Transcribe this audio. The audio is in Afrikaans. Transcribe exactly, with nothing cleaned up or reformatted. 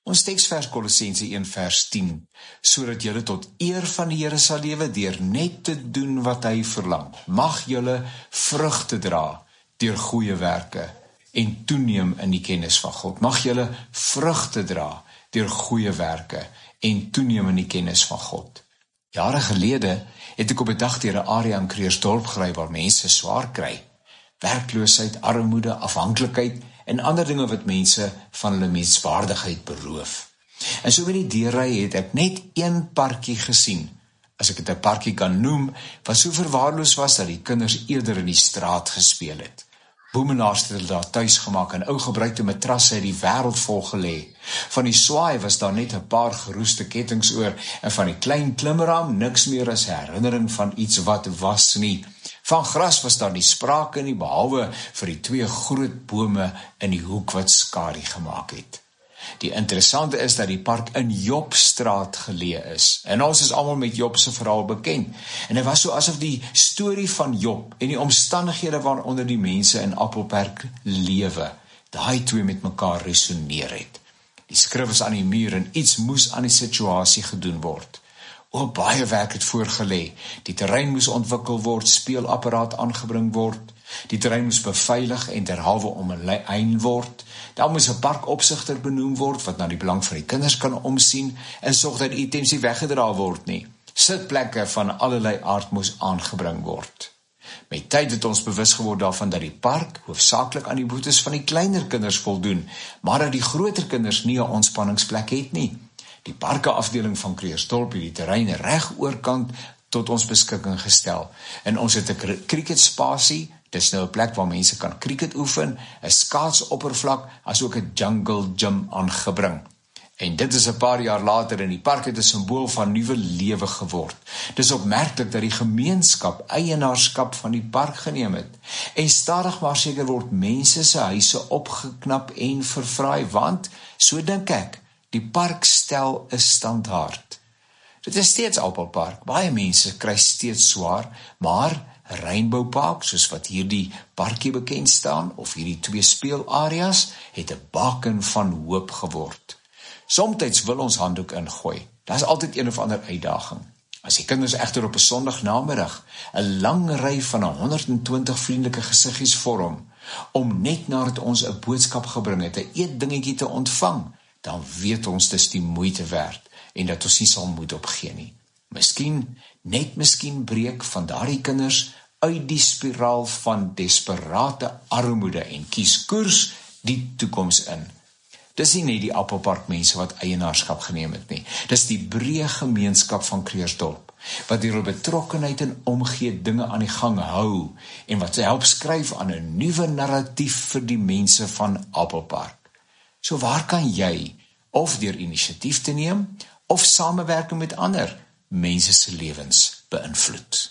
Ons teksvers Kolossense een vers tien, sodat julle tot eer van die Here sal lewe deur net te doen wat hy verlang. Mag julle vrugte dra deur goeie werke en toeneem in die kennis van God. Mag julle vrugte dra deur goeie werke en toeneem in die kennis van God. Jare gelede het ek op 'n dag deur 'n area in Krugersdorp gery waar mense swaar kry. Werkloosheid, armoede, afhanklikheid en ander dinge wat mense van hulle menswaardigheid beroof. En so met die deurry het ek net een parkie gesien, as ek dit 'n parkie kan noem, wat so verwaarloos was dat die kinders eerder in die straat gespeel het. Boemenaars het hulle daar thuis gemaak en ou gebruikte matrasse het die wêreld vol gelê. Van die swaai was daar net 'n paar geroeste kettinge oor en van die klein klimraam niks meer as herinnering van iets wat was nie. Van gras was daar nie sprake nie, behalwe vir die twee groot bome in die hoek wat skadu gemaak het. Die interessante is dat die park in Jobstraat geleë is. En ons is almal met Job se verhaal bekend. En dit was so asof die storie van Job en die omstandighede waaronder die mense in Appelpark lewe, daai twee met mekaar resoneer het. Die skrif is aan die muur en iets moes aan die situasie gedoen word. O, baie werk het voorgelê. Die terrein moes ontwikkel word, speelapparaat aangebring word. Die terrein moes beveilig en derhalwe omheind word. Daar moes 'n parkopsigter benoem word wat na die belang van die kinders kan omsien en sorg dat items nie weggedra word nie. Sitplekke van allerlei aard moes aangebring word. Met tyd het ons bewus geword daarvan dat die park hoofsaaklik aan die behoeftes van die kleiner kinders voldoen, maar dat die groter kinders nie 'n ontspanningsplek het nie. Die parkeafdeling van Krugersdorp het die terrein reg oorkant tot ons beskikking gestel. En ons het 'n cricketspasie, dis nou 'n plek waar mense kan cricket oefen, 'n skaatsoppervlak, as ook 'n jungle gym aangebring. En dit is 'n paar jaar later en die park het 'n simbool van nuwe lewe geword. Dis opmerklik dat die gemeenskap eienaarskap van die park geneem het. En stadig maar seker word mense se huise opgeknap en verfraai, want, so dink ek, die park stel 'n standaard. Dit is steeds Appelpark, baie mense kry steeds swaar, maar Rainbow Park, soos wat hierdie parkie bekend staan, of hierdie twee speelareas, het 'n baken van hoop geword. Somtyds wil ons handdoek ingooi, daar is altyd een of ander uitdaging. As die kinders egter op 'n Sondagnamiddag 'n lang ry van honderd en twintig vriendelike gesiggies vorm, om net nadat ons 'n boodskap gebring het, 'n eetdingetjie te ontvang, dan weet ons dis die moeite werd, en dat ons nie sal moed opgee nie. Miskien, net miskien breek van daardie kinders uit die spiraal van desperate armoede en kies koers die toekoms in. Dis nie net die Appelpark mense wat eienaarskap geneem het nie. Dis die breë gemeenskap van Krugersdorp, wat deur hul betrokkenheid en omgee dinge aan die gang hou, en wat help skryf aan 'n nuwe narratief vir die mense van Appelpark. So waar kan jy, of deur inisiatief te neem, of samewerking met ander, mense se lewens beïnvloed?